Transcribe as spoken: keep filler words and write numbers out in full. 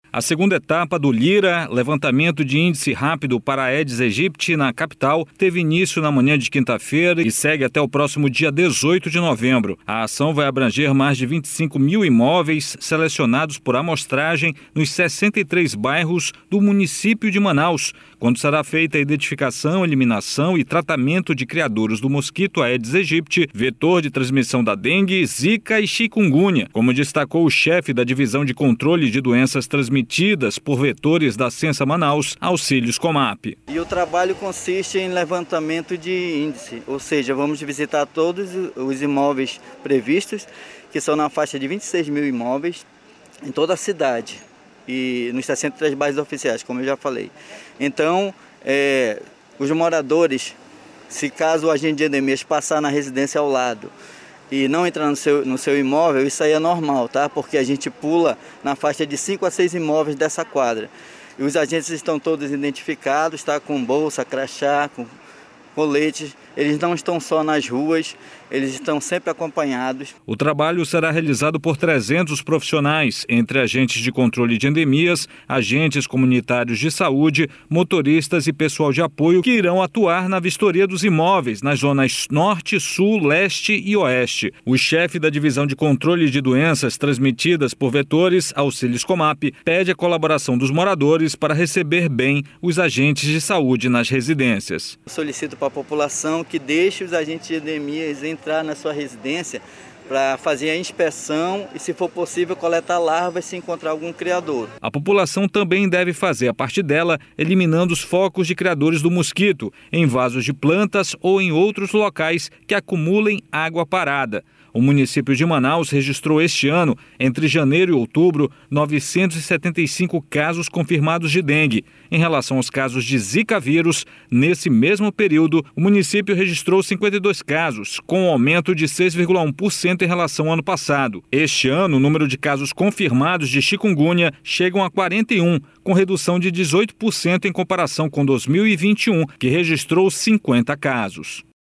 A segunda etapa do Lira, levantamento de índice rápido para a Aedes aegypti na capital, teve início na manhã de quinta-feira e segue até o próximo dia dezoito de novembro. A ação vai abranger mais de vinte e cinco mil imóveis selecionados por amostragem nos sessenta e três bairros do município de Manaus, quando será feita a identificação, eliminação e tratamento de criadouros do mosquito Aedes aegypti, vetor de transmissão da dengue, zika e chikungunya, como destacou o chefe da Divisão de Controle de Doenças Transmitidas por vetores da Censa Manaus, Auxílios Comap. E o trabalho consiste em levantamento de índice, ou seja, vamos visitar todos os imóveis previstos, que são na faixa de vinte e seis mil imóveis em toda a cidade e nos sessenta e três bairros oficiais, como eu já falei. Então, é, os moradores, se caso o agente de endemias passar na residência ao lado e não entrar no seu, no seu imóvel, isso aí é normal, tá? Porque a gente pula na faixa de cinco a seis imóveis dessa quadra. E os agentes estão todos identificados, tá? Com bolsa, crachá, com coletes. Eles não estão só nas ruas, eles estão sempre acompanhados. O trabalho será realizado por trezentos profissionais, entre agentes de controle de endemias, agentes comunitários de saúde, motoristas e pessoal de apoio que irão atuar na vistoria dos imóveis nas zonas norte, sul, leste e oeste. O chefe da Divisão de Controle de Doenças Transmitidas por Vetores, Auxílios Comap, pede a colaboração dos moradores para receber bem os agentes de saúde nas residências. Eu solicito para a população que deixe os agentes de endemias entrar na sua residência para fazer a inspeção e, se for possível, coletar larvas se encontrar algum criador. A população também deve fazer a parte dela, eliminando os focos de criadores do mosquito em vasos de plantas ou em outros locais que acumulem água parada. O município de Manaus registrou este ano, entre janeiro e outubro, novecentos e setenta e cinco casos confirmados de dengue. Em relação aos casos de Zika vírus, nesse mesmo período, o município registrou cinquenta e dois casos, com um aumento de seis vírgula um por cento em relação ao ano passado. Este ano, o número de casos confirmados de chikungunya chegam a quarenta e um, com redução de dezoito por cento em comparação com dois mil e vinte e um, que registrou cinquenta casos.